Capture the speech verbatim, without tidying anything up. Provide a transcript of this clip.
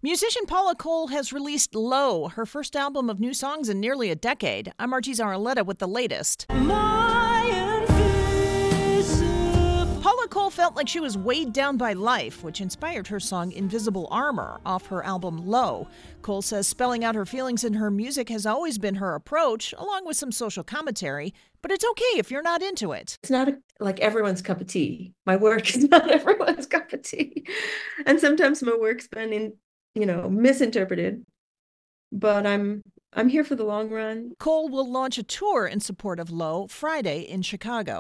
Musician Paula Cole has released Low, her first album of new songs in nearly a decade. I'm Margie Zaraletta with the latest. Paula Cole felt like she was weighed down by life, which inspired her song Invisible Armor off her album Low. Cole says spelling out her feelings in her music has always been her approach, along with some social commentary, but it's okay if you're not into it. It's not a, like everyone's cup of tea. My work is not everyone's cup of tea. And sometimes my work's been in, you know, misinterpreted, but I'm I'm here for the long run. Cole will launch a tour in support of Low Friday in Chicago.